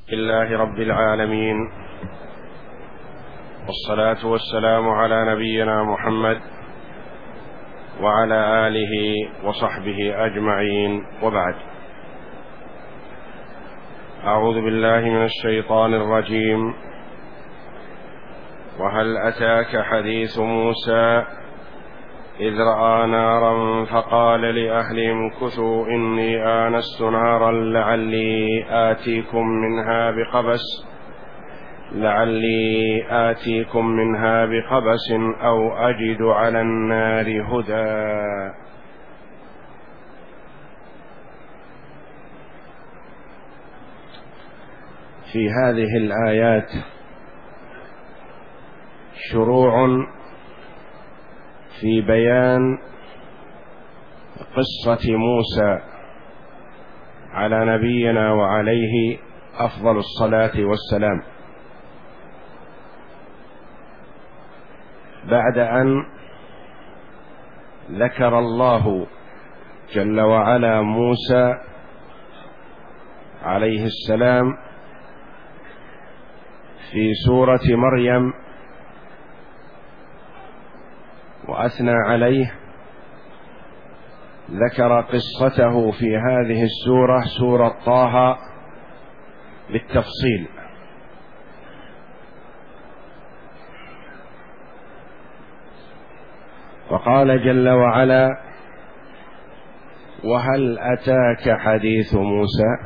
لله رب العالمين، والصلاة والسلام على نبينا محمد وعلى آله وصحبه أجمعين، وبعد. أعوذ بالله من الشيطان الرجيم. وهل أتاك حديث موسى إذ رأى نارا فقال لأهلهم امكثوا إني آنست نارا لعلي آتيكم منها بقبس أو أجد على النار هدى. في هذه الآيات شروع في بيان قصة موسى على نبينا وعليه أفضل الصلاة والسلام، بعد أن ذكر الله جل وعلا موسى عليه السلام في سورة مريم وأثنى عليه، ذكر قصته في هذه السورة، سورة طه، بالتفصيل. وقال جل وعلا: وهل أتاك حديث موسى.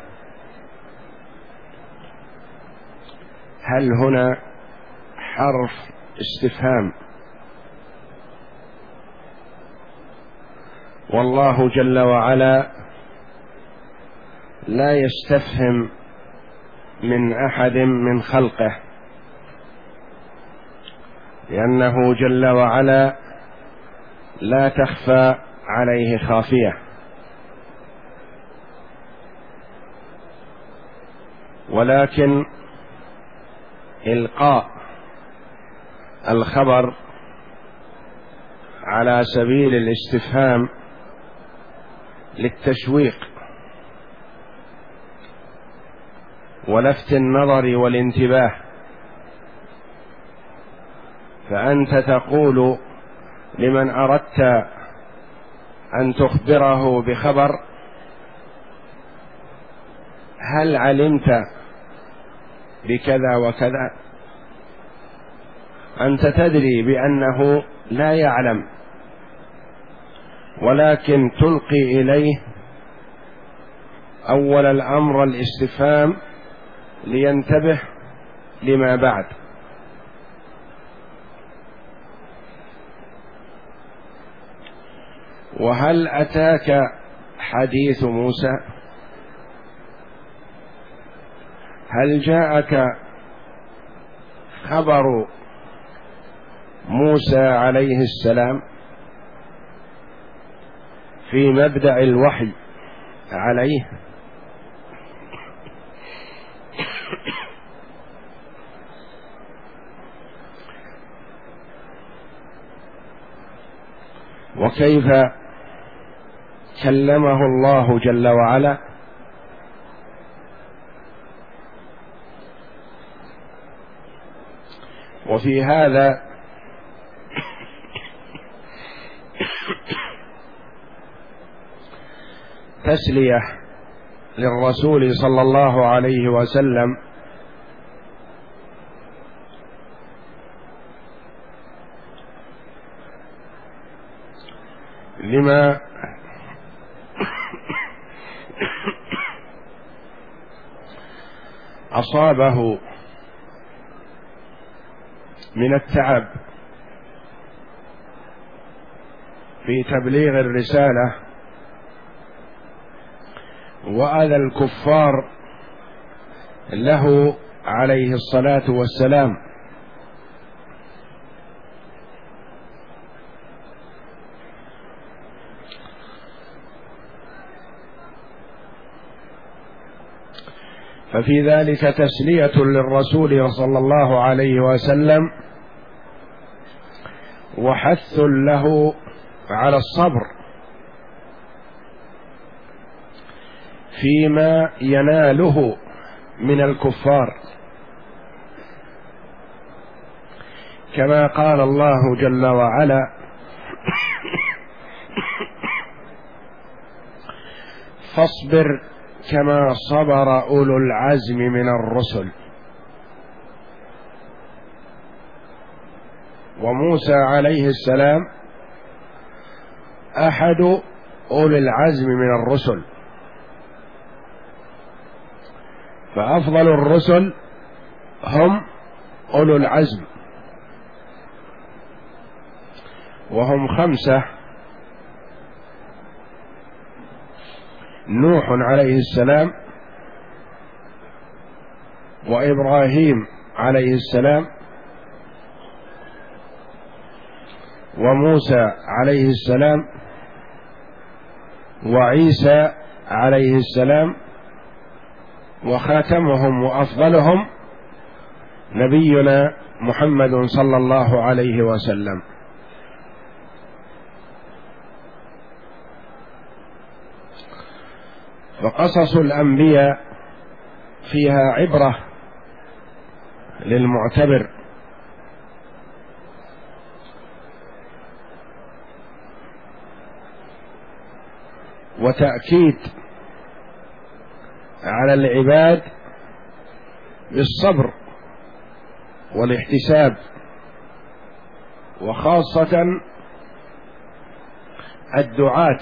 هل هنا حرف استفهام، والله جل وعلا لا يستفهم من أحد من خلقه، لأنه جل وعلا لا تخفى عليه خافية، ولكن إلقاء الخبر على سبيل الاستفهام للتشويق ولفت النظر والانتباه، فأنت تقول لمن أردت أن تخبره بخبر: هل علمت بكذا وكذا؟ أنت تدري بأنه لا يعلم، ولكن تلقي إليه أول الأمر الاستفهام لينتبه لما بعد. وهل أتاك حديث موسى؟ هل جاءك خبر موسى عليه السلام في مبدأ الوحي عليه؟ وكيف كلمه الله جل وعلا؟ وفي هذا تسلية للرسول صلى الله عليه وسلم لما أصابه من التعب في تبليغ الرسالة وأذى الكفار له عليه الصلاة والسلام. ففي ذلك تسلية للرسول صلى الله عليه وسلم وحث له على الصبر فيما يناله من الكفار، كما قال الله جل وعلا: فاصبر كما صبر أولو العزم من الرسل. وموسى عليه السلام أحد أولي العزم من الرسل، فأفضل الرسل هم أولو العزم، وهم 5: نوح عليه السلام، وإبراهيم عليه السلام، وموسى عليه السلام، وعيسى عليه السلام، وخاتمهم وأفضلهم نبينا محمد صلى الله عليه وسلم. فقصص الأنبياء فيها عبرة للمعتبر، وتأكيد على العباد بالصبر والاحتساب، وخاصة الدعاة،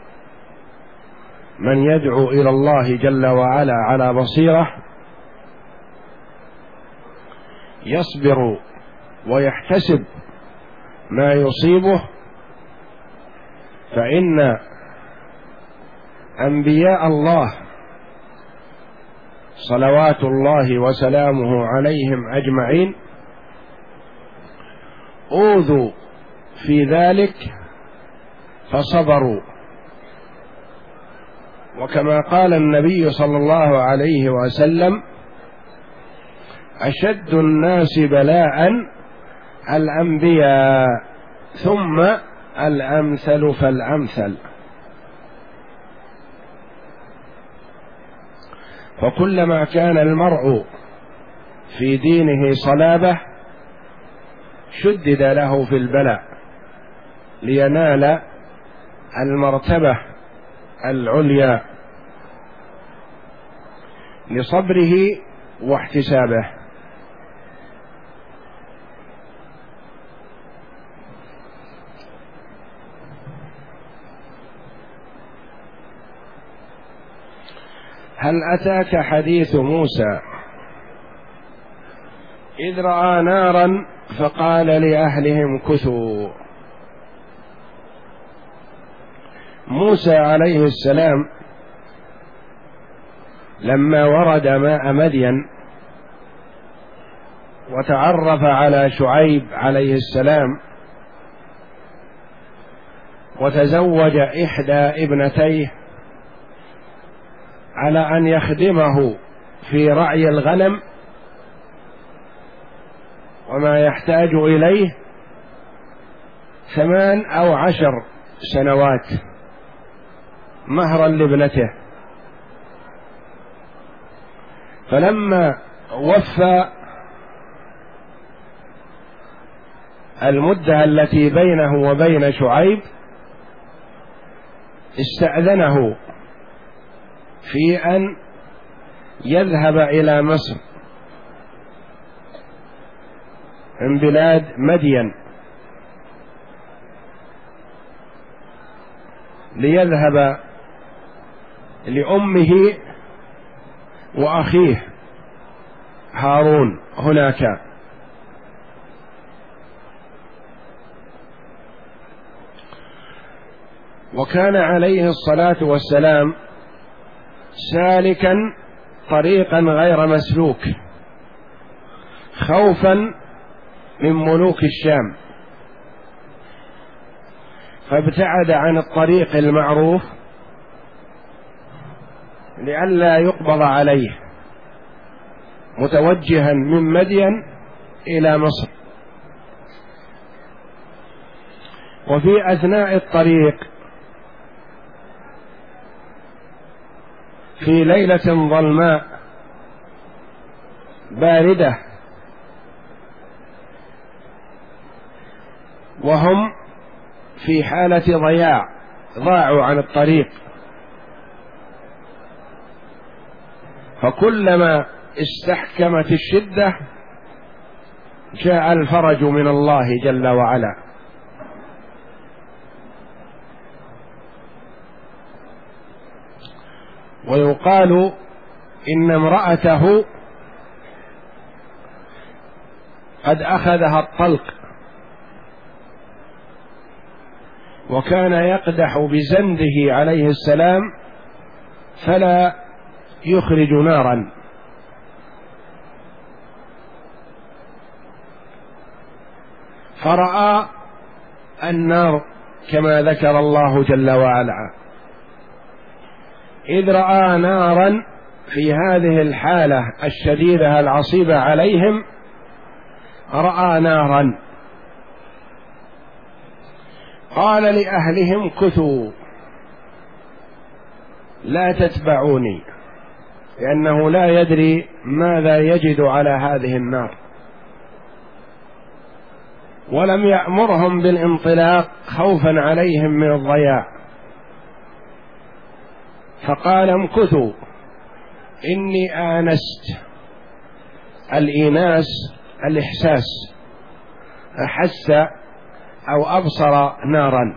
من يدعو إلى الله جل وعلا على بصيرة يصبر ويحتسب ما يصيبه، فإن أنبياء الله صلوات الله وسلامه عليهم أجمعين أوذوا في ذلك فصبروا. وكما قال النبي صلى الله عليه وسلم: أشد الناس بلاء الأنبياء ثم الأمثل فالأمثل. فكلما كان المرء في دينه صلابة شدد له في البلاء لينال المرتبة العليا لصبره واحتسابه. هل أتاك حديث موسى إذ رأى نارا فقال لأهلهم كثوا؟ موسى عليه السلام لما ورد ماء مدين وتعرف على شعيب عليه السلام وتزوج إحدى ابنتيه على أن يخدمه في رعي الغنم وما يحتاج إليه 8 أو 10 سنوات مهرا لابنته. فلما وفى المدة التي بينه وبين شعيب استأذنه في أن يذهب إلى مصر من بلاد مدين ليذهب لأمه وأخيه هارون هناك. وكان عليه الصلاة والسلام سالكا طريقا غير مسلوك خوفا من ملوك الشام، فابتعد عن الطريق المعروف لئلا يقبض عليه، متوجها من مدين إلى مصر. وفي أثناء الطريق في ليلة ظلماء باردة، وهم في حالة ضياع، ضاعوا عن الطريق، فكلما استحكمت الشدة جاء الفرج من الله جل وعلا. ويقال إن امرأته قد أخذها الطلق، وكان يقدح بزنده عليه السلام فلا يخرج نارا، فرأى النار كما ذكر الله جل وعلا. إذ رأى نارا في هذه الحالة الشديدة العصيبة عليهم، رأى نارا، قال لأهلهم كثوا لا تتبعوني، لأنه لا يدري ماذا يجد على هذه النار، ولم يأمرهم بالانطلاق خوفا عليهم من الضياع، فقال امكثوا إني آنست. الإيناس الإحساس، أحس أو أبصر نارا،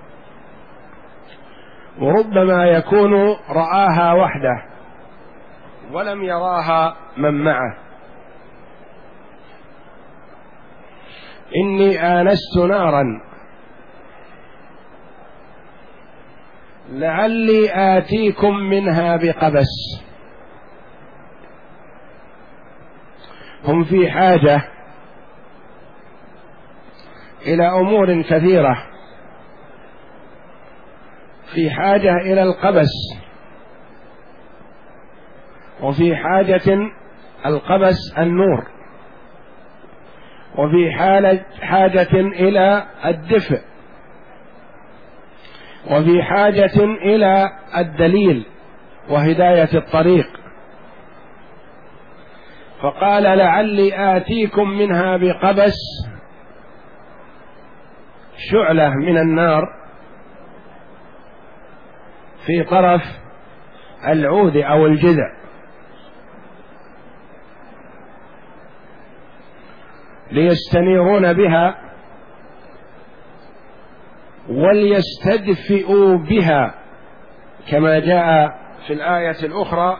وربما يكون رآها وحده ولم يراها من معه. إني آنست نارا لعلي آتيكم منها بقبس. هم في حاجة إلى أمور كثيرة، في حاجة إلى القبس، وفي القبس النور، وفي حاجة إلى الدفء، وفي حاجة إلى الدليل وهداية الطريق. فقال لعلي آتيكم منها بقبس، شعلة من النار في طرف العود أو الجذع، ليستنيرون بها وليستدفئوا بها، كما جاء في الآية الأخرى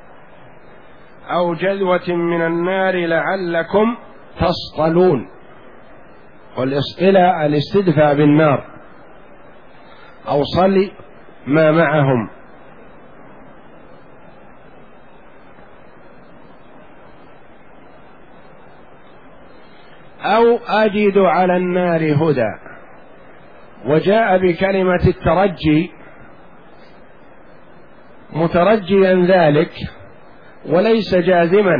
أو جذوة من النار لعلكم تصطلون. والاصطلاء الاستدفاء بالنار أو صلي ما معهم. أو أجد على النار هدى، وجاء بكلمة الترجي مترجيا ذلك وليس جازما،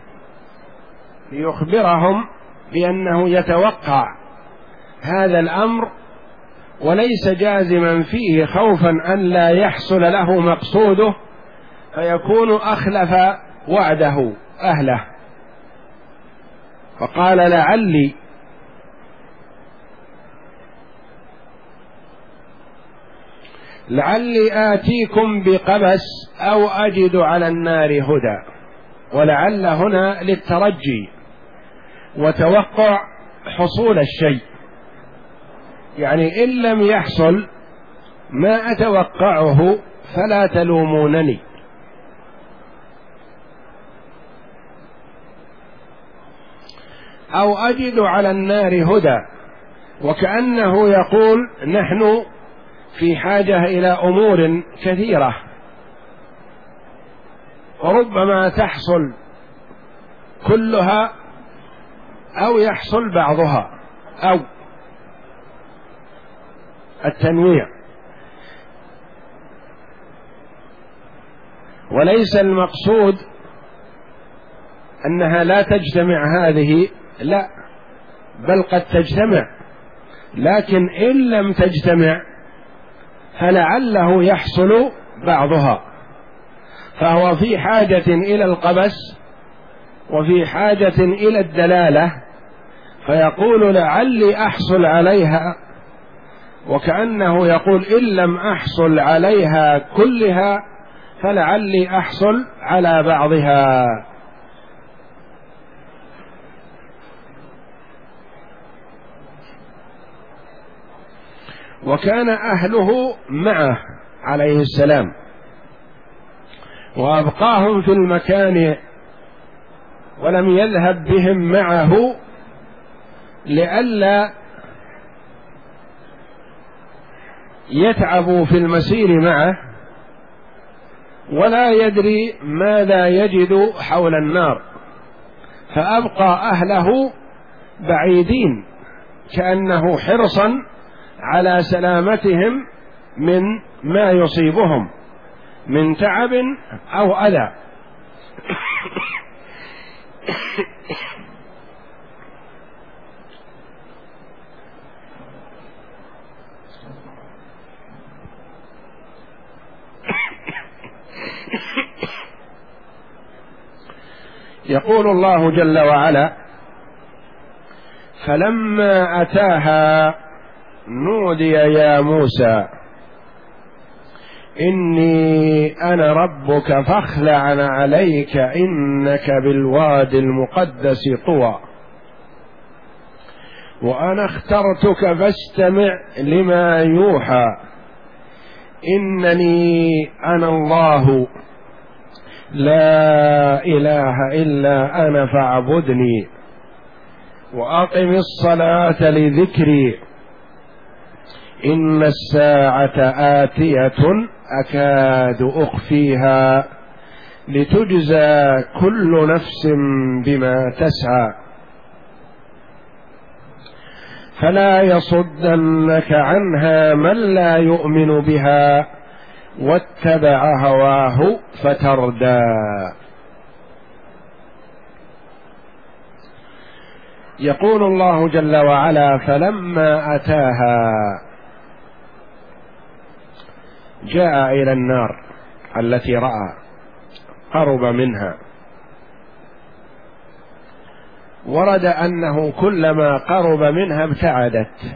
ليخبرهم بأنه يتوقع هذا الأمر وليس جازما فيه، خوفا أن لا يحصل له مقصوده فيكون أخلف وعده أهله. فقال لعلي آتيكم بقبس أو أجد على النار هدى. ولعل هنا للترجي وتوقع حصول الشيء، يعني إن لم يحصل ما أتوقعه فلا تلومونني. أو أجد على النار هدى، وكأنه يقول نحن في حاجة إلى أمور كثيرة، وربما تحصل كلها أو يحصل بعضها، أو التنويع. وليس المقصود أنها لا تجتمع هذه، لا، بل قد تجتمع، لكن إن لم تجتمع فلعله يحصل بعضها. فهو في حاجة إلى القبس وفي حاجة إلى الدلالة فيقول لعلي أحصل عليها، وكأنه يقول إن لم أحصل عليها كلها فلعلي أحصل على بعضها. وكان أهله معه عليه السلام وأبقاهم في المكان ولم يذهب بهم معه لئلا يتعبوا في المسير معه ولا يدري ماذا يجد حول النار، فأبقى أهله بعيدين كأنه حرصا على سلامتهم من ما يصيبهم من تعب أو أذى. يقول الله جل وعلا: فلما أتاها نودي يا موسى إني أنا ربك فاخلع عليك إنك بالواد المقدس طوى وأنا اخترتك فاستمع لما يوحى إنني أنا الله لا إله إلا أنا فاعبدني وأقم الصلاة لذكري إن الساعة آتية أكاد أخفيها لتجزى كل نفس بما تسعى فلا يصدنك عنها من لا يؤمن بها واتبع هواه فتردى. يقول الله جل وعلا: فلما أتاها، جاء إلى النار التي رأى، قرب منها، ورد أنه كلما قرب منها ابتعدت،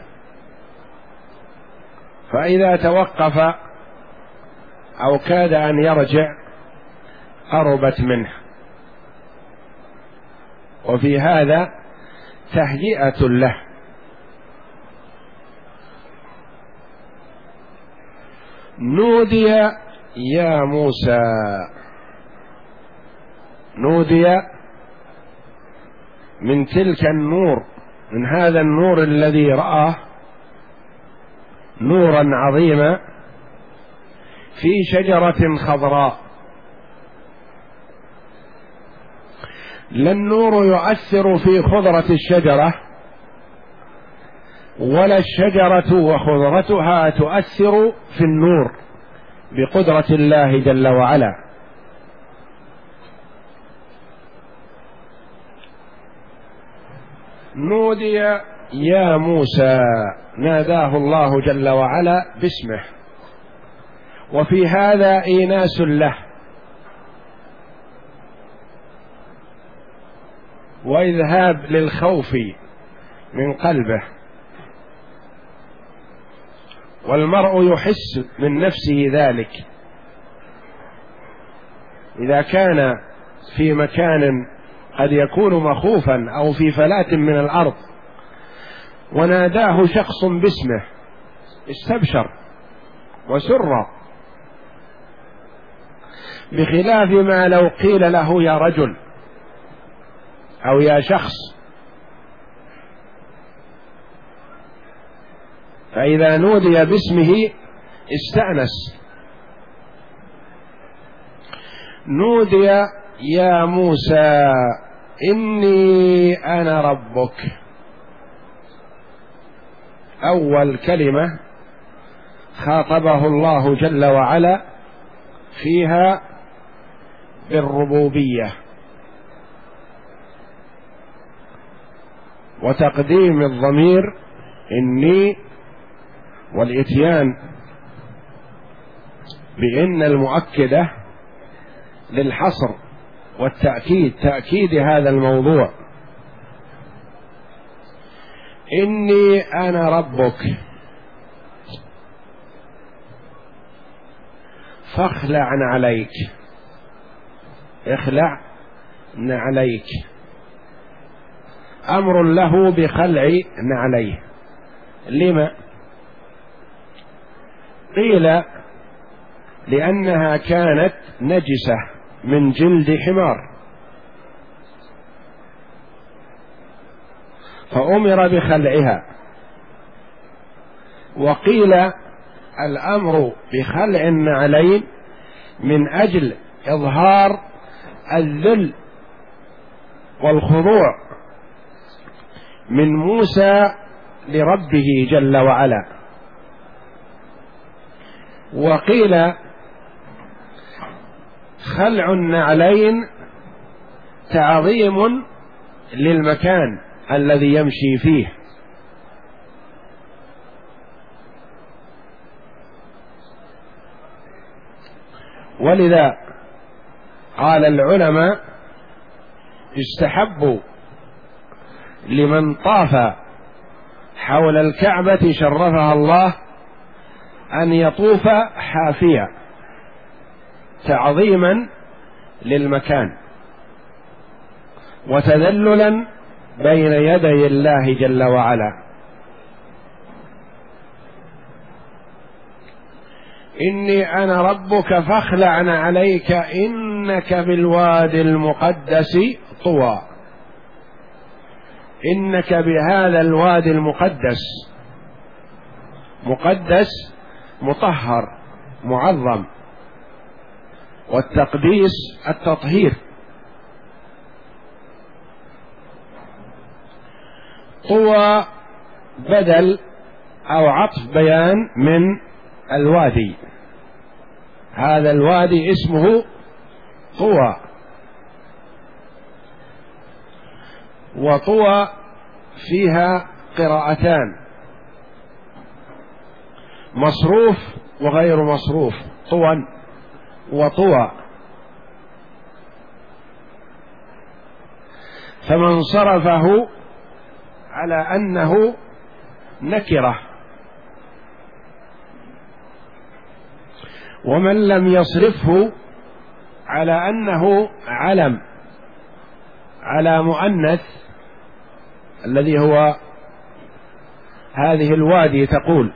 فإذا توقف أو كاد أن يرجع قربت منه. وفي هذا تهيئة له. نودي يا موسى، نودي من تلك النور، من هذا النور الذي رآه نورا عظيما في شجرة خضراء. لا النور يؤثر في خضرة الشجرة ولا الشجرة وخضرتها تؤثر في النور بقدرة الله جل وعلا. نودي يا موسى، ناداه الله جل وعلا باسمه، وفي هذا إيناس له وإذهاب للخوف من قلبه، والمرء يحس من نفسه ذلك إذا كان في مكان قد يكون مخوفا أو في فلاة من الأرض وناداه شخص باسمه استبشر وسر، بخلاف ما لو قيل له يا رجل أو يا شخص، فإذا نودي باسمه استأنس. نودي يا موسى إني أنا ربك، أول كلمة خاطبه الله جل وعلا فيها بالربوبية وتقديم الضمير إني، والإتيان بإن المؤكدة للحصر والتأكيد، تأكيد هذا الموضوع: إني أنا ربك فاخلع عليك. اخلع عليك أمر له بخلع عليه. لما؟ قيل لأنها كانت نجسة من جلد حمار، فأمر بخلعها. وقيل الأمر بخلع النعلين من أجل إظهار الذل والخضوع من موسى لربه جل وعلا. وقيل خلع النعلين تعظيم للمكان الذي يمشي فيه. ولذا قال العلماء: يستحب لمن طاف حول الكعبة شرفها الله أن يطوف حافيا تعظيما للمكان وتذللا بين يدي الله جل وعلا. إني أنا ربك فاخلع عليك إنك بالوادي المقدس طوى. إنك بهذا الوادي المقدس، مقدس مطهر معظم، والتقديس التطهير. طوى بدل أو عطف بيان من الوادي. هذا الوادي اسمه طوى. وطوى فيها قراءتان: مصروف وغير مصروف، طوى وطوى. فمن صرفه على أنه نكرة، ومن لم يصرفه على أنه علم على مؤنث الذي هو هذه الوادي، تقول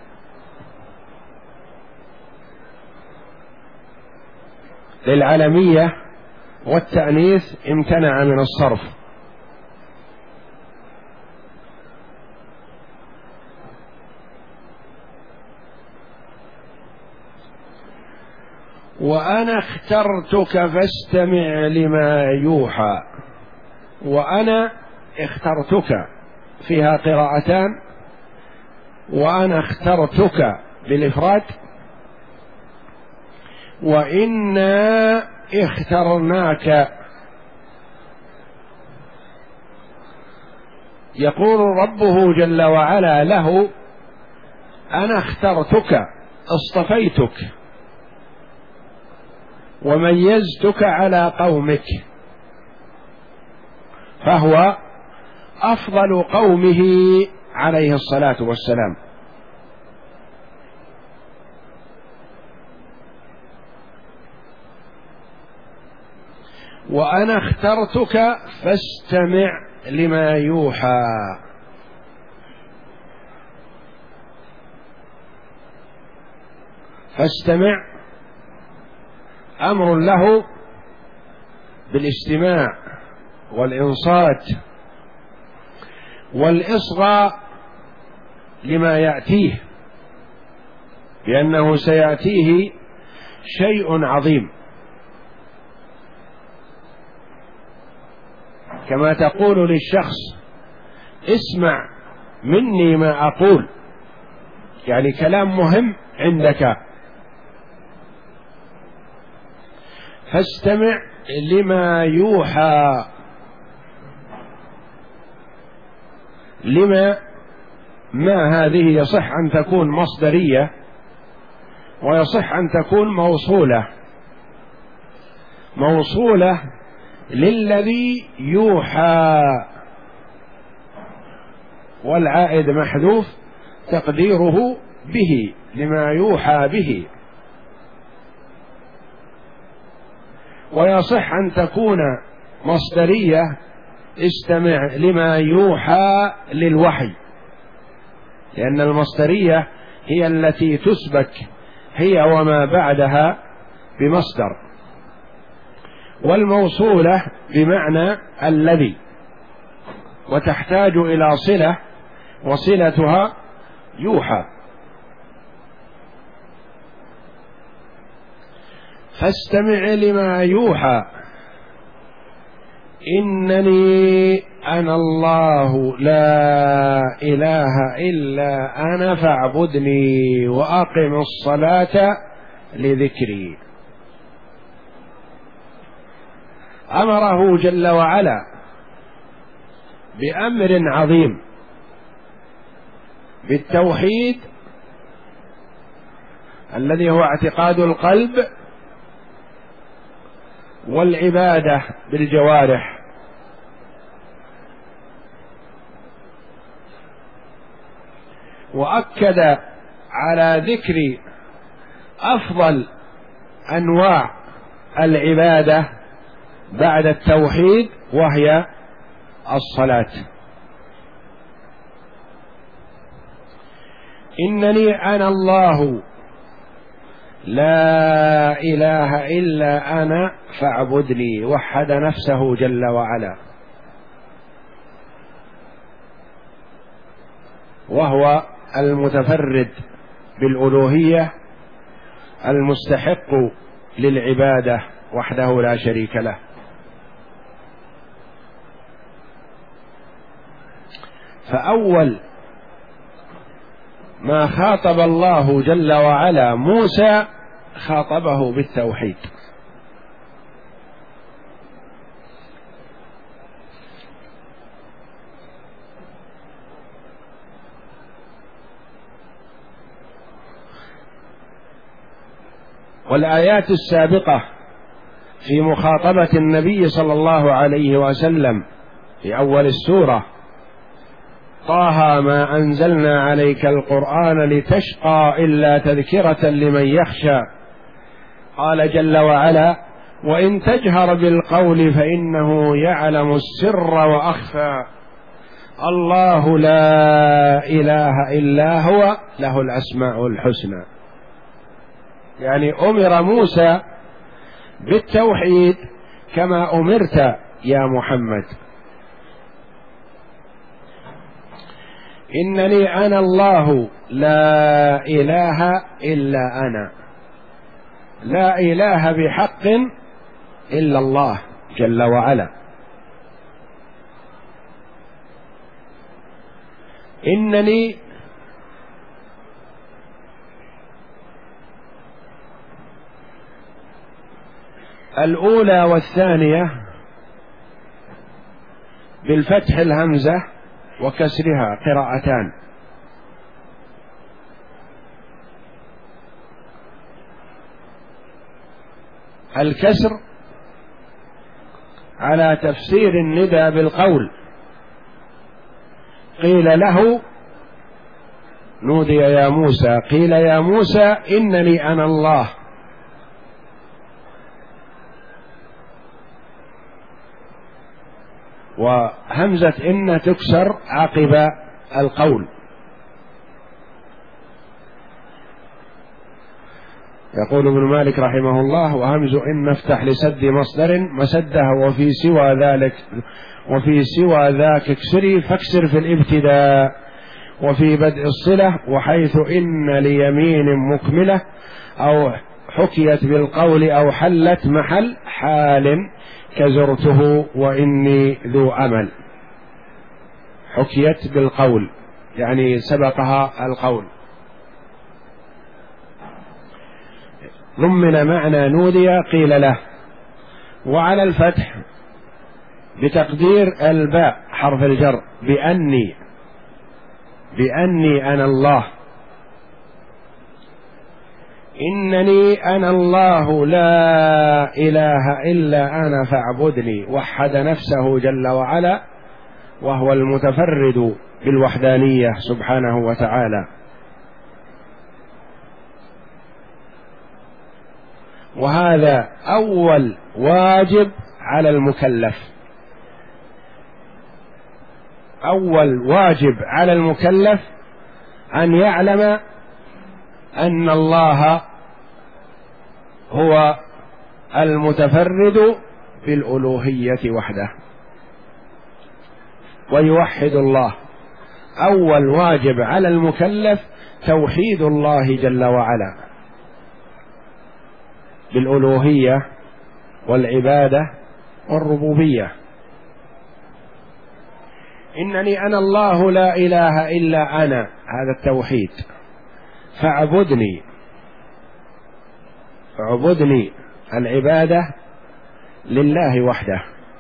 للعلمية والتأنيث امتنع من الصرف. وأنا اخترتك فاستمع لما يوحى. وأنا اخترتك فيها قراءتان: وأنا اخترتك بالإفراد، وإنا اخترناك. يقول ربه جل وعلا له: أنا اخترتك، اصطفيتك وميزتك على قومك، فهو أفضل قومه عليه الصلاة والسلام. وأنا اخترتك فاستمع لما يوحى. فاستمع أمر له بالاستماع والإنصات والإصغاء لما يأتيه، لأنه سيأتيه شيء عظيم. كما تقول للشخص: اسمع مني ما أقول، يعني كلام مهم عندك. فاستمع لما يوحى. لما ما هذه يصح أن تكون مصدرية، ويصح أن تكون موصولة. موصولة للذي يوحى، والعائد محذوف تقديره به، لما يوحى به. ويصح أن تكون مصدرية استمع لما يوحى للوحي، لأن المصدرية هي التي تسبك هي وما بعدها بمصدر، والموصولة بمعنى الذي، وتحتاج إلى صلة، وصلتها يوحى. فاستمع لما يوحى إنني أنا الله لا إله إلا أنا فاعبدني وأقم الصلاة لذكري. أمره جل وعلا بأمر عظيم، بالتوحيد الذي هو اعتقاد القلب، والعبادة بالجوارح، وأكد على ذكر أفضل أنواع العبادة بعد التوحيد، وهي الصلاة. إنني أنا الله لا إله إلا أنا فاعبدني، وحد نفسه جل وعلا، وهو المتفرد بالألوهية المستحق للعبادة وحده لا شريك له. فأول ما خاطب الله جل وعلا موسى خاطبه بالتوحيد. والآيات السابقة في مخاطبة النبي صلى الله عليه وسلم في أول السورة: طه ما أنزلنا عليك القرآن لتشقى إلا تذكرة لمن يخشى. قال جل وعلا: وإن تجهر بالقول فإنه يعلم السر وأخفى، الله لا إله إلا هو له الأسماء الحسنى. يعني أمر موسى بالتوحيد كما أمرت يا محمد. إنني أنا الله لا إله إلا أنا، لا إله بحق إلا الله جل وعلا. إنني الأولى والثانية بالفتح الهمزة وكسرها قراءتان. الكسر على تفسير الندى بالقول، قيل له نودي يا موسى، قيل يا موسى إنني أنا الله. وهمزة إن تكسر عقب القول. يقول ابن مالك رحمه الله: وهمز إن افتح لسد مصدر مسده، وفي سوى ذاك اكسري فاكسر في الابتداء، وفي بدء الصلة، وحيث إن ليمين مكملة أو حكيت بالقول أو حلت محل حال كزرته وإني ذو أمل. حكيت بالقول يعني سبقها القول. ضمن معنى نودي قيل له. وعلى الفتح بتقدير الباء حرف الجر بأني أنا الله. إنني أنا الله لا إله إلا أنا فاعبدني، وحد نفسه جل وعلا، وهو المتفرد بالوحدانية سبحانه وتعالى. وهذا أول واجب على المكلف، أول واجب على المكلف أن يعلم أن الله هو المتفرد بالألوهية وحده ويوحد الله. أول واجب على المكلف توحيد الله جل وعلا بالألوهية والعبادة والربوبية. إنني أنا الله لا إله إلا أنا، هذا التوحيد. فاعبدني، اعبدني، العبادة لله وحده.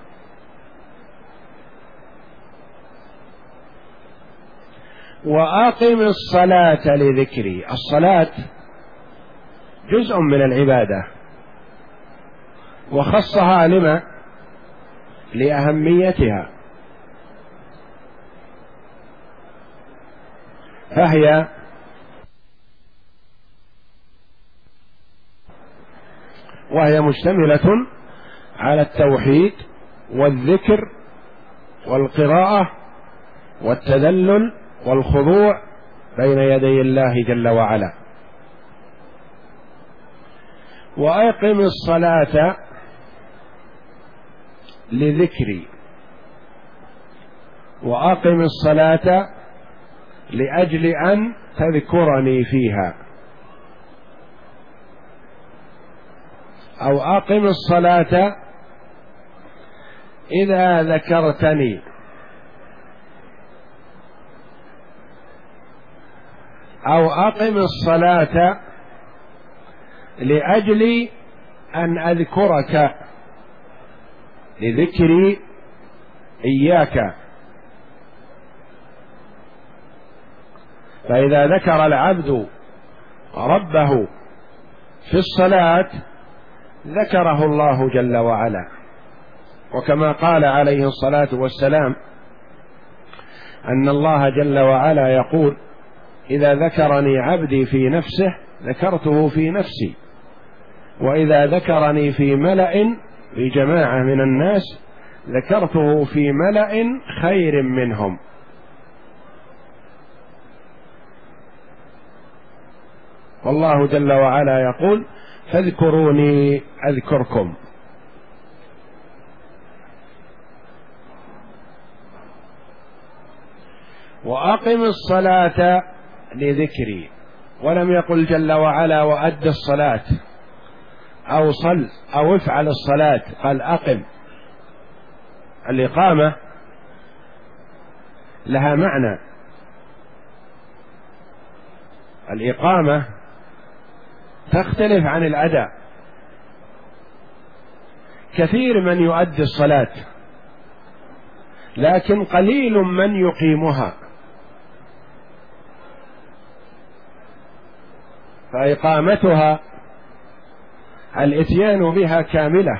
وأقم الصلاة لذكري، الصلاة جزء من العبادة، وخصها لما؟ لأهميتها، فهي مشتملة على التوحيد والذكر والقراءة والتذلل والخضوع بين يدي الله جل وعلا. وأقم الصلاة لذكري، وأقم الصلاة لأجل أن تذكرني فيها، أو أقم الصلاة إذا ذكرتني، أو أقم الصلاة لأجل أن أذكرك، لذكري إياك. فإذا ذكر العبد ربه في الصلاة ذكره الله جل وعلا، وكما قال عليه الصلاة والسلام أن الله جل وعلا يقول: إذا ذكرني عبدي في نفسه ذكرته في نفسي، وإذا ذكرني في ملأ، في جماعة من الناس، ذكرته في ملأ خير منهم. والله جل وعلا يقول: فاذكروني أذكركم. وأقم الصلاة لذكري، ولم يقل جل وعلا وأد الصلاة أو صل أو افعل الصلاة، قال أقم. الإقامة لها معنى، الإقامة تختلف عن الأداء. كثير من يؤدي الصلاة لكن قليل من يقيمها، فإقامتها الإتيان بها كاملة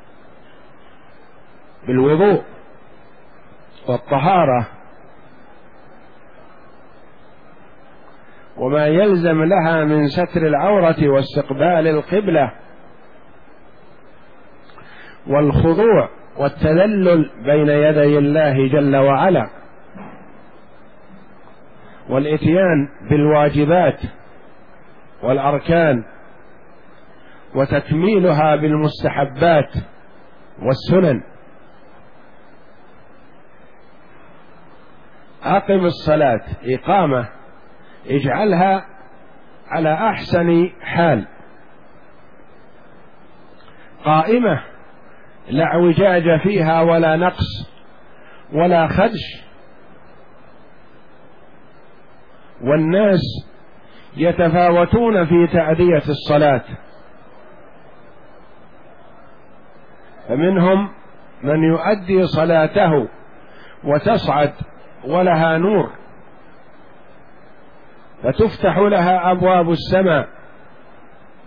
بالوضوء والطهارة وما يلزم لها من ستر العورة واستقبال القبلة والخضوع والتذلل بين يدي الله جل وعلا، والإتيان بالواجبات والأركان، وتكميلها بالمستحبات والسنن. أقم الصلاة، إقامة، اجعلها على أحسن حال، قائمة، لا اعوجاج فيها ولا نقص ولا خدش. والناس يتفاوتون في تأدية الصلاة، فمنهم من يؤدي صلاته وتصعد ولها نور فتفتح لها أبواب السماء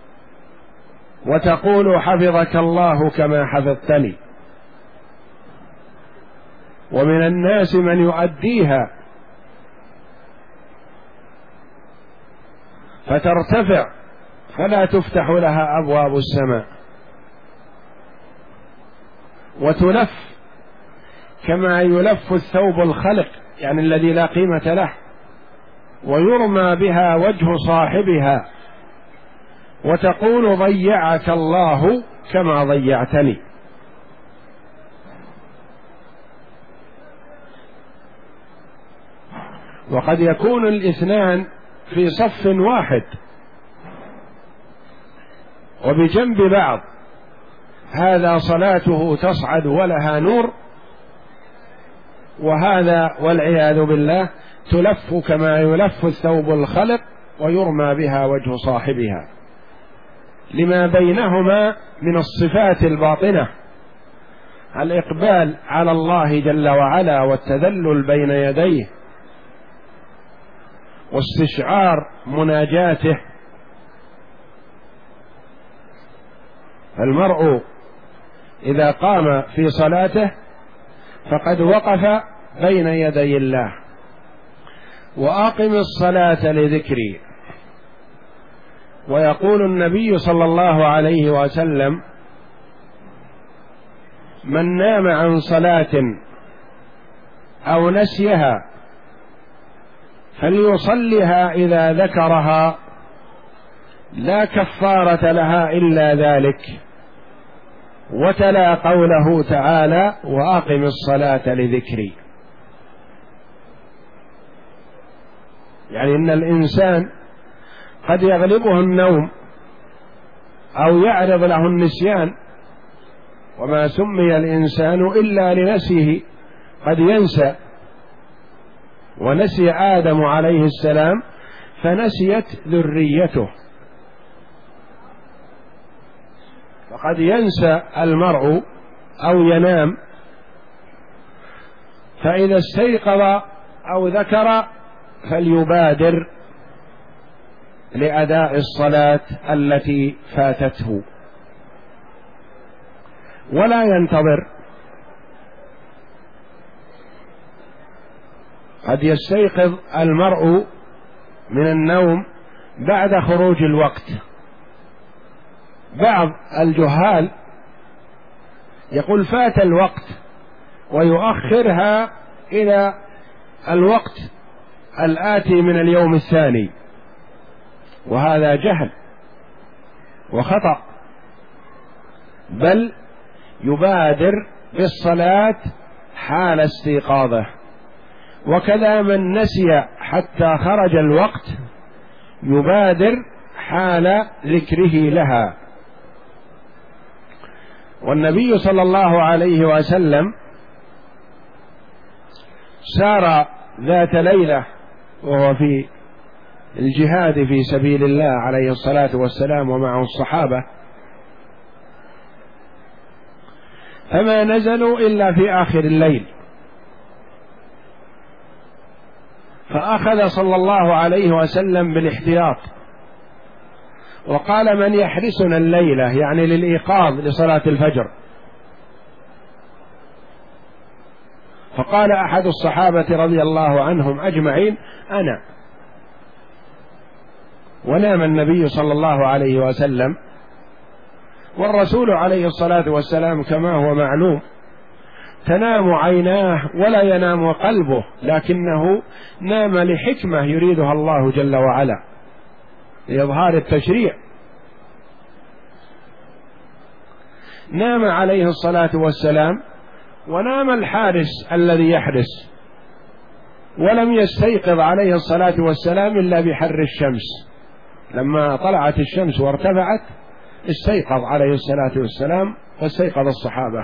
وتقول حفظك الله كما حفظتني. ومن الناس من يؤديها فترتفع فلا تفتح لها أبواب السماء، وتلف كما يلف الثوب الخلق، يعني الذي لا قيمة له، ويرمى بها وجه صاحبها، وتقول ضيعك الله كما ضيعتني. وقد يكون الاثنان في صف واحد وبجنب بعض، هذا صلاته تصعد ولها نور، وهذا والعياذ بالله تلف كما يلف الثوب الخلق ويرمى بها وجه صاحبها، لما بينهما من الصفات الباطنة، الإقبال على الله جل وعلا والتذلل بين يديه واستشعار مناجاته. المرء إذا قام في صلاته فقد وقف بين يدي الله. وأقم الصلاة لذكري. ويقول النبي صلى الله عليه وسلم: من نام عن صلاة أو نسيها فليصلها إذا ذكرها، لا كفارة لها إلا ذلك. وتلا قوله تعالى: وأقم الصلاة لذكري. يعني إن الإنسان قد يغلبه النوم أو يعرض له النسيان، وما سمي الإنسان إلا لنسيه، قد ينسى. ونسي آدم عليه السلام فنسيت ذريته. وقد ينسى المرء أو ينام، فإذا استيقظ أو ذكر فليبادر لأداء الصلاة التي فاتته، ولا ينتظر. قد يستيقظ المرء من النوم بعد خروج الوقت. بعض الجهال يقول فات الوقت ويؤخرها إلى الوقت الآتي من اليوم الثاني، وهذا جهل وخطأ، بل يبادر بالصلاة حال استيقاظه. وكذا من نسي حتى خرج الوقت يبادر حال ذكره لها. والنبي صلى الله عليه وسلم سار ذات ليلة وهو في الجهاد في سبيل الله عليه الصلاة والسلام ومعه الصحابة، فما نزلوا إلا في آخر الليل، فأخذ صلى الله عليه وسلم بالاحتياط وقال: من يحرسنا الليلة، يعني للإيقاظ لصلاة الفجر. فقال أحد الصحابة رضي الله عنهم أجمعين: أنا. ونام النبي صلى الله عليه وسلم، والرسول عليه الصلاة والسلام كما هو معلوم تنام عيناه ولا ينام قلبه، لكنه نام لحكمة يريدها الله جل وعلا لإظهار التشريع. نام عليه الصلاة والسلام، ونام الحارس الذي يحرس، ولم يستيقظ عليه الصلاة والسلام إلا بحر الشمس. لما طلعت الشمس وارتفعت استيقظ عليه الصلاة والسلام واستيقظ الصحابة.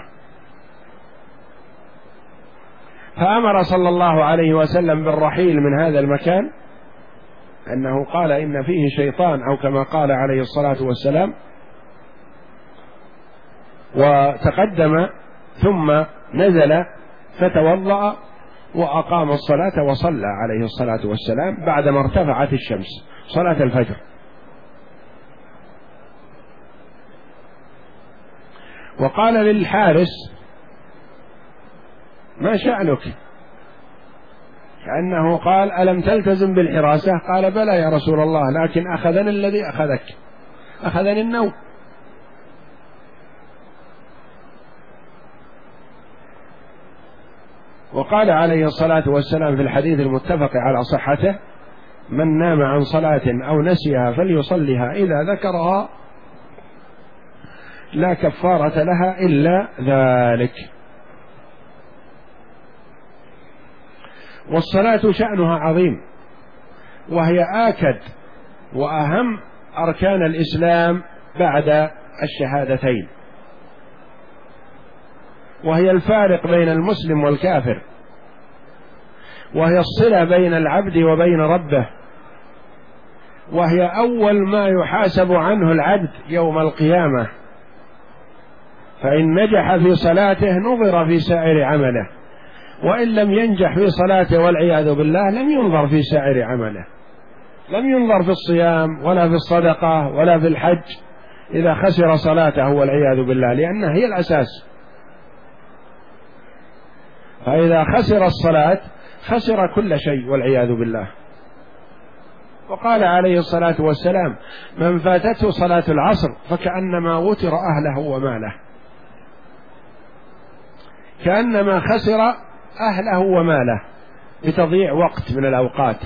فأمر صلى الله عليه وسلم بالرحيل من هذا المكان، أنه قال إن فيه شيطان، أو كما قال عليه الصلاة والسلام، وتقدم ثم نزل فتوضأ وأقام الصلاة وصلى عليه الصلاة والسلام بعدما ارتفعت الشمس صلاة الفجر. وقال للحارس: ما شأنك؟ كأنه قال: ألم تلتزم بالحراسة؟ قال: بلى يا رسول الله، لكن أخذني الذي أخذك، أخذني النوم. وقال عليه الصلاة والسلام في الحديث المتفق على صحته: من نام عن صلاة أو نسيها فليصلها إذا ذكرها، لا كفارة لها إلا ذلك. والصلاة شأنها عظيم، وهي آكد وأهم أركان الإسلام بعد الشهادتين، وهي الفارق بين المسلم والكافر، وهي الصلة بين العبد وبين ربه، وهي أول ما يحاسب عنه العبد يوم القيامة، فإن نجح في صلاته نظر في سائر عمله، وإن لم ينجح في صلاته والعياذ بالله لم ينظر في سائر عمله، لم ينظر في الصيام ولا في الصدقة ولا في الحج إذا خسر صلاته والعياذ بالله، لأنها هي الأساس. فإذا خسر الصلاة خسر كل شيء والعياذ بالله. وقال عليه الصلاة والسلام: من فاتته صلاة العصر فكأنما وتر أهله وماله، كأنما خسر أهله وماله بتضييع وقت من الأوقات.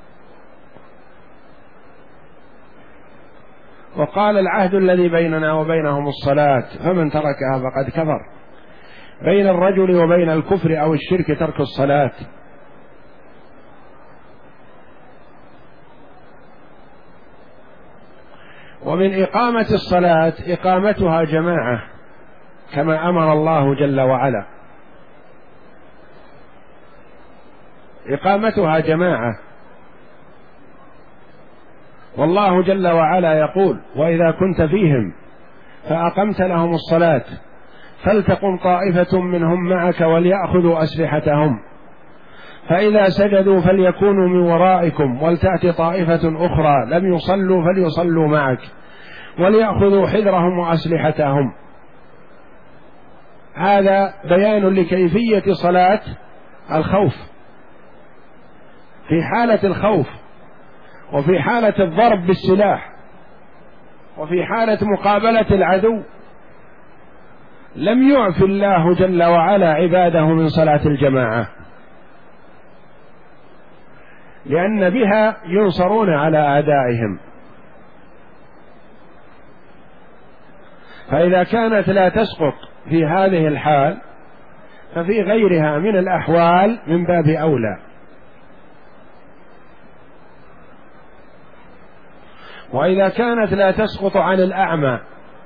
وقال: العهد الذي بيننا وبينهم الصلاة، فمن تركها فقد كفر. بين الرجل وبين الكفر أو الشرك ترك الصلاة. ومن إقامة الصلاة إقامتها جماعة كما أمر الله جل وعلا، إقامتها جماعة. والله جل وعلا يقول: وإذا كنت فيهم فأقمت لهم الصلاة فلتقم طائفة منهم معك وليأخذوا أسلحتهم، فإذا سجدوا فليكونوا من ورائكم ولتأت طائفة أخرى لم يصلوا فليصلوا معك وليأخذوا حذرهم وأسلحتهم. هذا بيان لكيفية صلاة الخوف، في حالة الخوف، وفي حالة الضرب بالسلاح، وفي حالة مقابلة العدو، لم يعف الله جل وعلا عباده من صلاة الجماعة، لأن بها ينصرون على أعدائهم. فإذا كانت لا تسقط في هذه الحال ففي غيرها من الأحوال من باب أولى. وإذا كانت لا تسقط عن الأعمى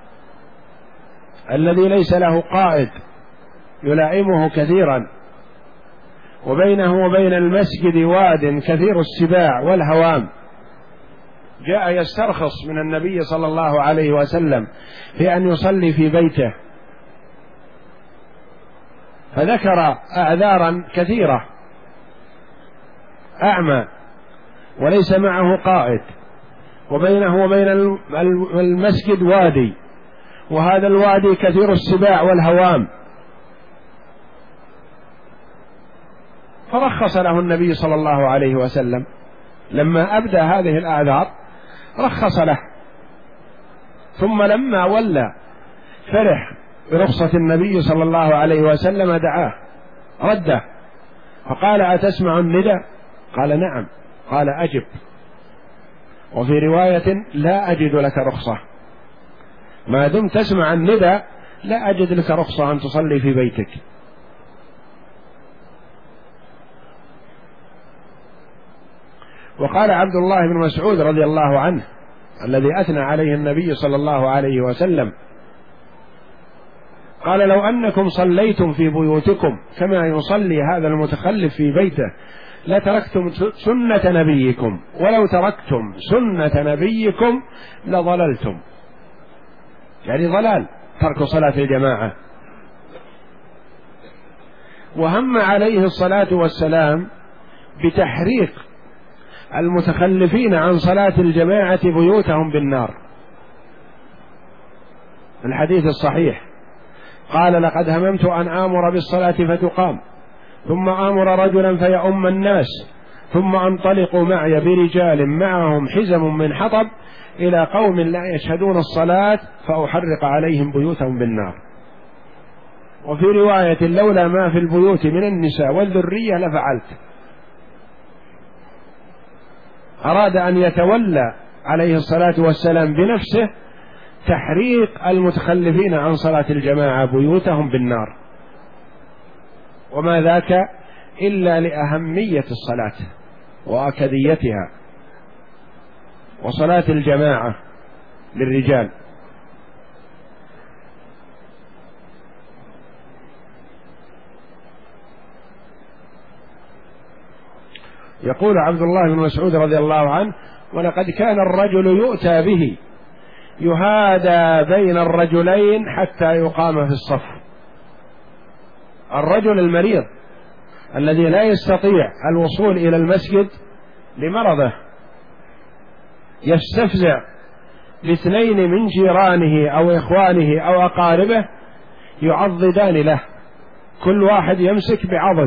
الذي ليس له قائد يلائمه كثيرا، وبينه وبين المسجد واد كثير السباع والهوام، جاء يسترخص من النبي صلى الله عليه وسلم في أن يصلي في بيته، فذكر أعذارا كثيرة: أعمى وليس معه قائد، وبينه وبين المسجد وادي، وهذا الوادي كثير السباع والهوام، فرخص له النبي صلى الله عليه وسلم لما أبدى هذه الأعذار، رخص له. ثم لما ولى فرح برخصة النبي صلى الله عليه وسلم دعاه رده فقال: أتسمع الندى؟ قال: نعم. قال: أجب. وفي رواية: لا أجد لك رخصة، ما دمت تسمع الندى لا أجد لك رخصة أن تصلي في بيتك. وقال عبد الله بن مسعود رضي الله عنه الذي أثنى عليه النبي صلى الله عليه وسلم، قال: لو أنكم صليتم في بيوتكم كما يصلي هذا المتخلف في بيته لتركتم سنة نبيكم، ولو تركتم سنة نبيكم لضللتم. يعني ضلال ترك صلاة الجماعة. وهم عليه الصلاة والسلام بتحريق المتخلفين عن صلاة الجماعة بيوتهم بالنار، الحديث الصحيح: قال لقد هممت أن آمر بالصلاة فتقام، ثم آمر رجلا فيؤم الناس، ثم أنطلقوا معي برجال معهم حزم من حطب إلى قوم لا يشهدون الصلاة فأحرق عليهم بيوتهم بالنار. وفي رواية لولا ما في البيوت من النساء والذرية لفعلت. أراد أن يتولى عليه الصلاة والسلام بنفسه تحريق المتخلفين عن صلاة الجماعة بيوتهم بالنار، وما ذاك إلا لأهمية الصلاة وأكديتها وصلاة الجماعة للرجال. يقول عبد الله بن مسعود رضي الله عنه: ولقد كان الرجل يؤتى به يهادى بين الرجلين حتى يقام في الصف. الرجل المريض الذي لا يستطيع الوصول إلى المسجد لمرضه يستفزع باثنين من جيرانه أو إخوانه أو أقاربه يعضدان له، كل واحد يمسك بعضد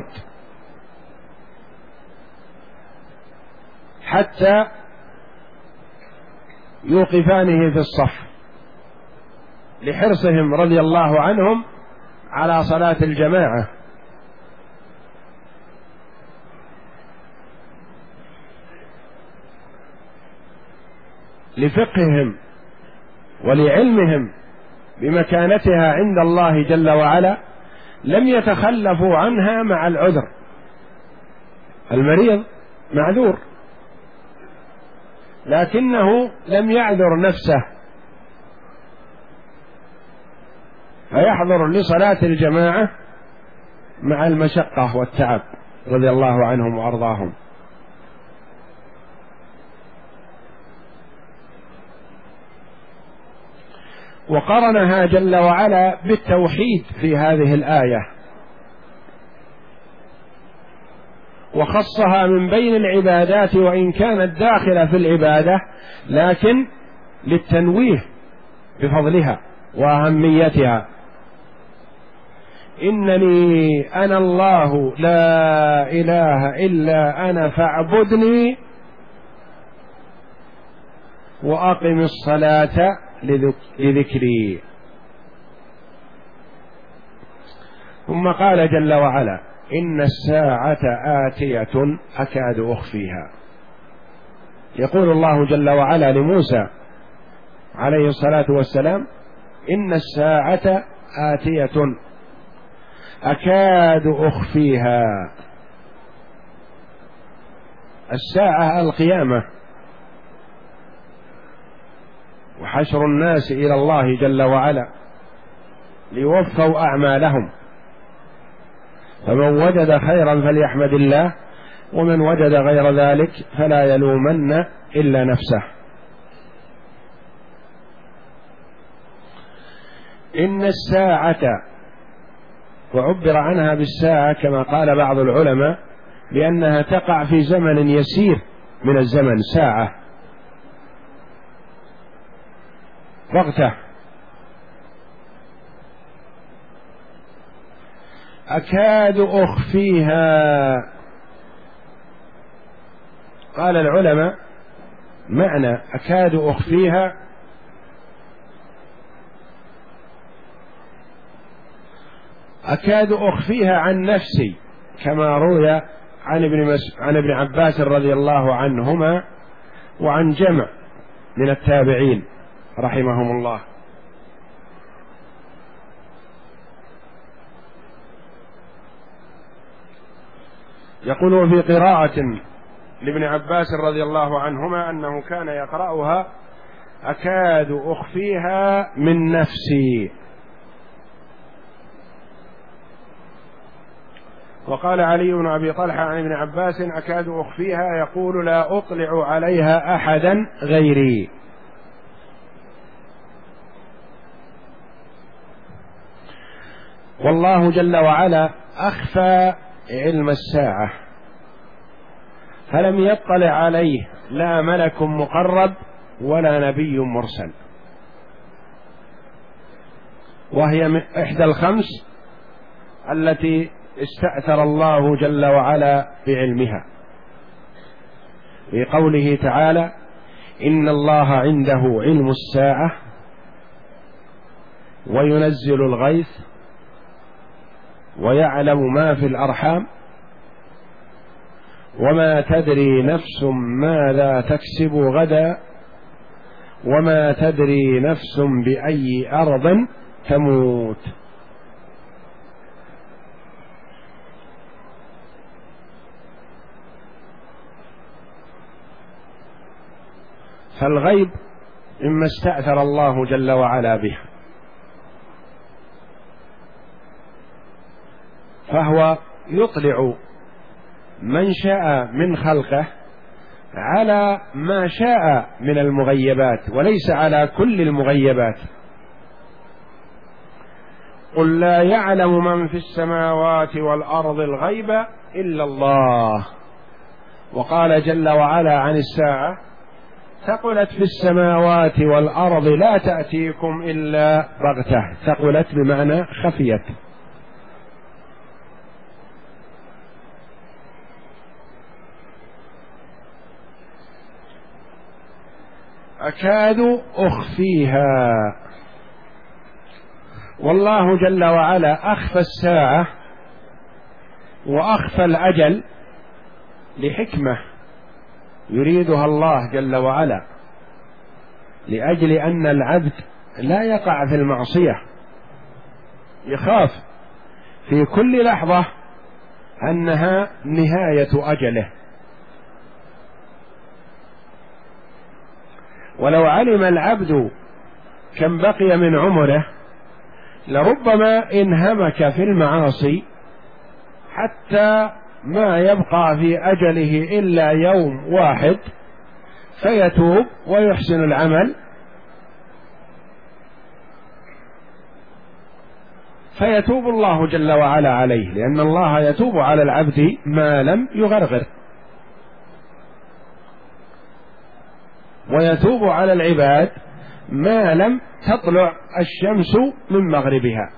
حتى يوقفانه في الصف، لحرصهم رضي الله عنهم على صلاة الجماعة. لفقههم ولعلمهم بمكانتها عند الله جل وعلا لم يتخلفوا عنها مع العذر. المريض معذور لكنه لم يعذر نفسه فيحضر لصلاة الجماعة مع المشقة والتعب رضي الله عنهم وأرضاهم. وقرنها جل وعلا بالتوحيد في هذه الآية، وخصها من بين العبادات وإن كانت داخلة في العبادة، لكن للتنويه بفضلها وأهميتها. إنني أنا الله لا إله إلا أنا فاعبدني وأقم الصلاة لذكري. ثم قال جل وعلا: إن الساعة آتية أكاد أخفيها. يقول الله جل وعلا لموسى عليه الصلاة والسلام: إن الساعة آتية أكاد أخفيها. الساعة القيامة وحشر الناس إلى الله جل وعلا ليوفوا أعمالهم، فمن وجد خيرا فليحمد الله، ومن وجد غير ذلك فلا يلومن إلا نفسه. إن الساعة، وعبر عنها بالساعة كما قال بعض العلماء بأنها تقع في زمن يسير من الزمن، ساعة وقته. أكاد أخفيها، قال العلماء معنى أكاد أخفيها أكاد أخفيها عن نفسي، كما روي عن ابن عباس رضي الله عنهما وعن جمع من التابعين رحمهم الله. يقول في قراءة لابن عباس رضي الله عنهما أنه كان يقرأها: أكاد أخفيها من نفسي. وقال علي بن أبي طلحة عن ابن عباس: أكاد أخفيها يقول لا أطلع عليها أحدا غيري. والله جل وعلا أخفى علم الساعة، فلم يطلع عليه لا ملك مقرب ولا نبي مرسل. وهي من إحدى الخمس التي استأثر الله جل وعلا بعلمها، في قوله تعالى: إن الله عنده علم الساعة وينزل الغيث ويعلم ما في الأرحام وما تدري نفس ماذا تكسب غدا وما تدري نفس بأي أرض تموت. فالغيب مما استأثر الله جل وعلا به، فهو يطلع من شاء من خلقه على ما شاء من المغيبات وليس على كل المغيبات. قل لا يعلم من في السماوات والأرض الغيب إلا الله. وقال جل وعلا عن الساعة: ثقلت في السماوات والأرض لا تأتيكم إلا بغتة. ثقلت بمعنى خفيت. أكاد أخفيها. والله جل وعلا أخفى الساعة وأخفى الأجل لحكمة يريدها الله جل وعلا، لأجل أن العبد لا يقع في المعصية، يخاف في كل لحظة أنها نهاية أجله. ولو علم العبد كم بقي من عمره لربما انهمك في المعاصي حتى ما يبقى في أجله إلا يوم واحد، فيتوب ويحسن العمل فيتوب الله جل وعلا عليه، لأن الله يتوب على العبد ما لم يغرغر، ويتوب على العباد ما لم تطلع الشمس من مغربها.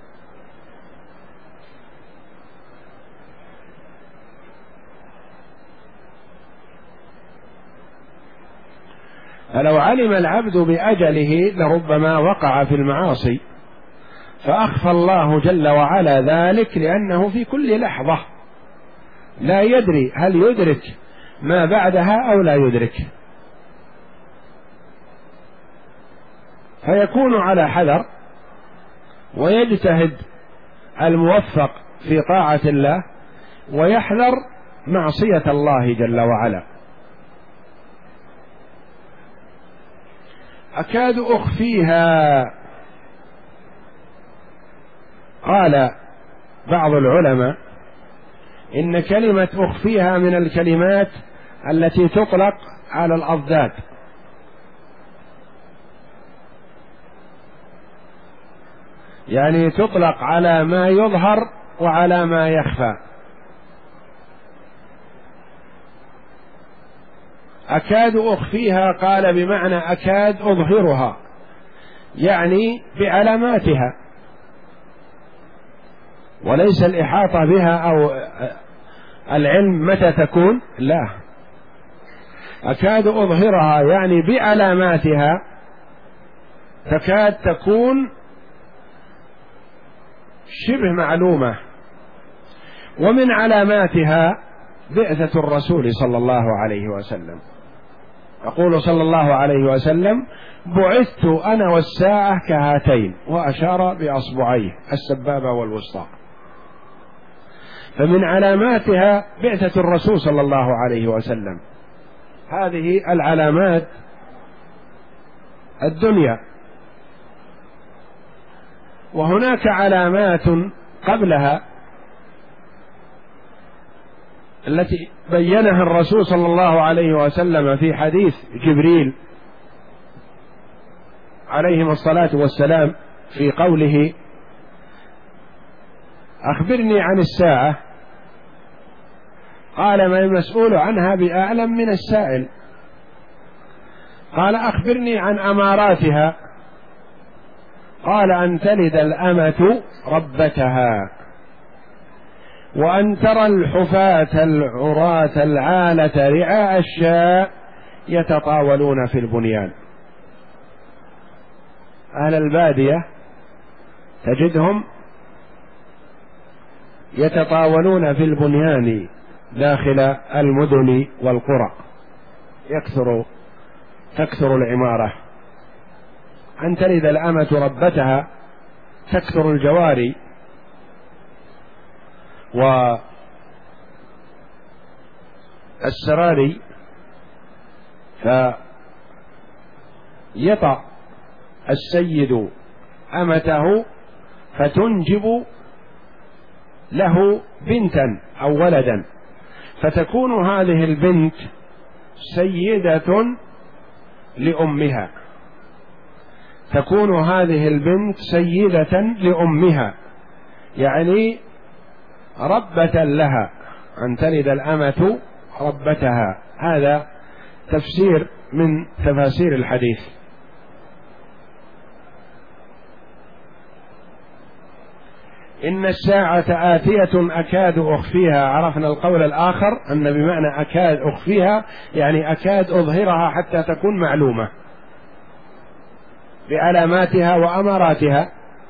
فلو علم العبد بأجله لربما وقع في المعاصي، فأخفى الله جل وعلا ذلك لأنه في كل لحظة لا يدري هل يدرك ما بعدها أو لا يدرك، فيكون على حذر ويجتهد الموفق في طاعة الله ويحذر معصية الله جل وعلا. أكاد أخفيها. قال بعض العلماء إن كلمة أخفيها من الكلمات التي تطلق على الأضداد، يعني تطلق على ما يظهر وعلى ما يخفى. أكاد أخفيها قال بمعنى أكاد أظهرها، يعني بعلاماتها، وليس الإحاطة بها أو العلم متى تكون، لا، أكاد أظهرها يعني بعلاماتها، تكاد تكون شبه معلومة. ومن علاماتها بعثة الرسول صلى الله عليه وسلم، يقول صلى الله عليه وسلم: بعثت أنا والساعة كهاتين، وأشار بأصبعيه السبابة والوسطى. فمن علاماتها بعثة الرسول صلى الله عليه وسلم. هذه العلامات الدنيا، وهناك علامات قبلها التي بينها الرسول صلى الله عليه وسلم في حديث جبريل عليهم الصلاة والسلام في قوله: أخبرني عن الساعة. قال: ما المسؤول عنها بأعلم من السائل. قال: أخبرني عن أماراتها. قال أن تلد الأمة ربتها، وأن ترى الحفاة العراة العالة رعاء الشاء يتطاولون في البنيان. أهل البادية تجدهم يتطاولون في البنيان داخل المدن والقرى، تكثر العمارة. أن تلد الأمة ربتها، تكثر الجواري والسراري، فيطأ السيد أمته فتنجب له بنتا أو ولدا، فتكون هذه البنت سيدة لأمها، تكون هذه البنت سيدة لأمها، يعني ربة لها. أن تلد الأمة ربتها، هذا تفسير من تفاسير الحديث. إن الساعة آتية أكاد أخفيها. عرفنا القول الآخر أن بمعنى أكاد أخفيها يعني أكاد أظهرها حتى تكون معلومة بعلاماتها وأماراتها.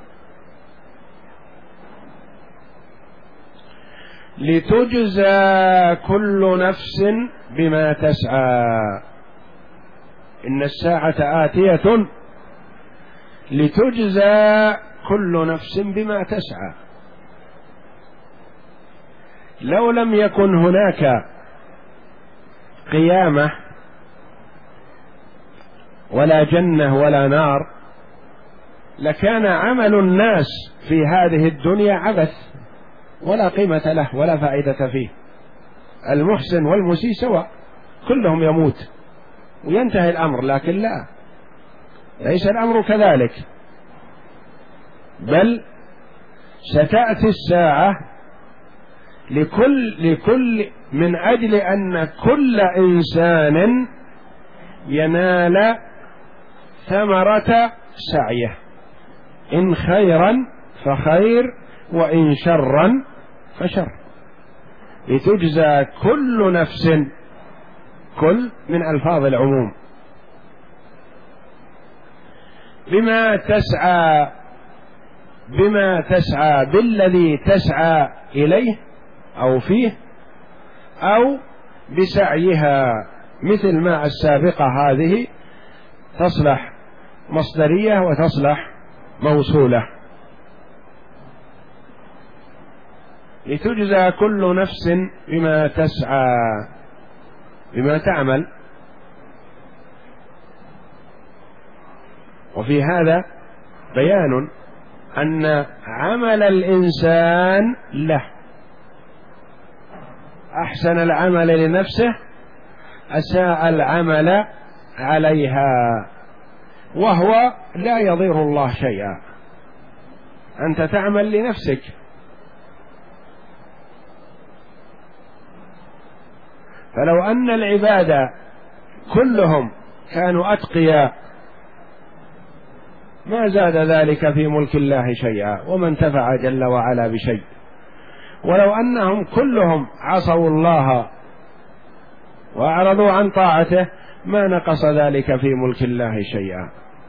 لتجزى كل نفس بما تسعى. إن الساعة آتية لتجزى كل نفس بما تسعى. لو لم يكن هناك قيامة ولا جنة ولا نار لكان عمل الناس في هذه الدنيا عبث ولا قيمة له ولا فائدة فيه. المحسن والمسيء سواء، كلهم يموت وينتهي الأمر، لكن لا، ليس الأمر كذلك، بل ستأتي الساعة لكل من أجل أن كل إنسان ينال ثمرة سعيه، إن خيرا فخير وإن شرا فشر. لتجزى كل نفس، كل من ألفاظ العموم، بما تسعى بالذي تسعى إليه أو فيه، أو بسعيها، مثل ما السابقة هذه تصلح مصدرية وتصلح موصولة. لتجزى كل نفس بما تسعى، بما تعمل. وفي هذا بيان أن عمل الإنسان له، أحسن العمل لنفسه، أساء العمل عليها، وهو لا يضر الله شيئا. أنت تعمل لنفسك، فلو أن العباد كلهم كانوا أتقياء ما زاد ذلك في ملك الله شيئا وما انتفع جل وعلا بشيء. ولو أنهم كلهم عصوا الله وأعرضوا عن طاعته ما نقص ذلك في ملك الله شيئا.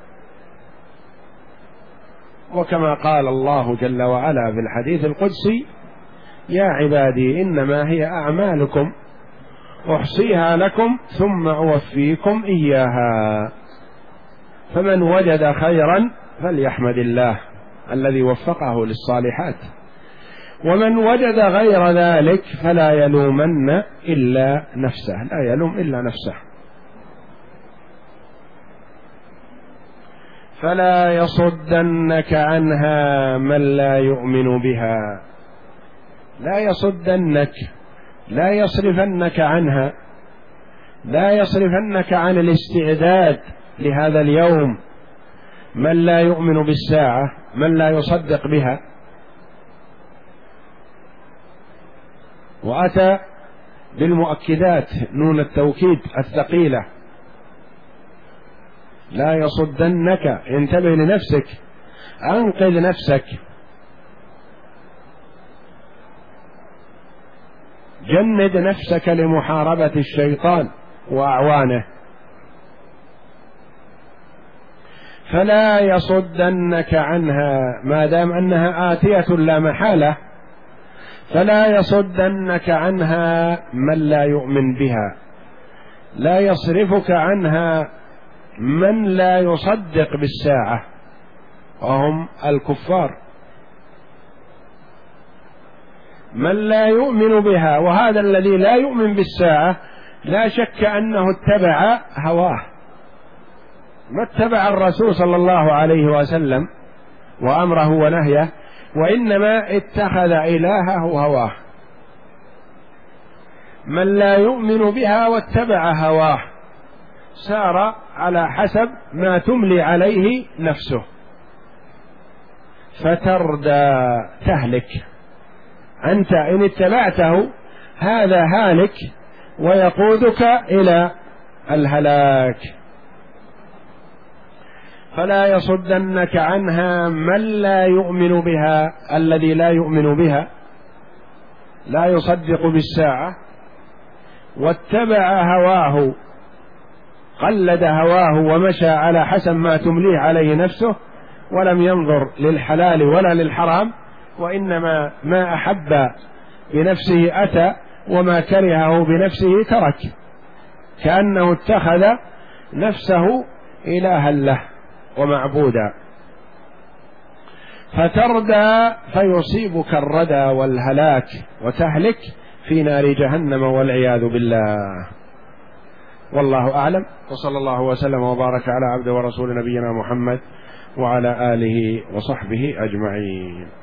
وكما قال الله جل وعلا في الحديث القدسي: يا عبادي إنما هي أعمالكم أحصيها لكم ثم أوفيكم إياها، فمن وجد خيرا فليحمد الله الذي وفقه للصالحات، ومن وجد غير ذلك فلا يلومن إلا نفسه، لا يلوم إلا نفسه. فلا يصدنك عنها من لا يؤمن بها. لا يصدنك، لا يصرفنك عنها، لا يصرفنك عن الاستعداد لهذا اليوم من لا يؤمن بالساعة، من لا يصدق بها. وأتى بالمؤكدات، نون التوكيد الثقيلة: لا يصدنك، انتبه لنفسك، أنقذ نفسك، جند نفسك لمحاربة الشيطان وأعوانه، فلا يصدنك عنها ما دام أنها آتية لا محالة، فلا يصدنك عنها من لا يؤمن بها، لا يصرفك عنها من لا يصدق بالساعة وهم الكفار، من لا يؤمن بها. وهذا الذي لا يؤمن بالساعة لا شك أنه اتبع هواه، ما اتبع الرسول صلى الله عليه وسلم وأمره ونهيه، وإنما اتخذ إلهه هواه. من لا يؤمن بها واتبع هواه سار على حسب ما تملي عليه نفسه، فتردى تهلك. أنت إن اتبعته هذا هالك ويقودك إلى الهلاك. فلا يصدنك عنها من لا يؤمن بها، الذي لا يؤمن بها لا يصدق بالساعة واتبع هواه، قلد هواه ومشى على حسب ما تمليه عليه نفسه، ولم ينظر للحلال ولا للحرام، وإنما ما أحب بنفسه أتى وما كرهه بنفسه ترك، كأنه اتخذ نفسه إلها له ومعبودا. فتردى فيصيبك الردى والهلاك وتهلك في نار جهنم والعياذ بالله. والله أعلم، وصلى الله وسلم وبارك على عبده ورسول نبينا محمد وعلى آله وصحبه أجمعين.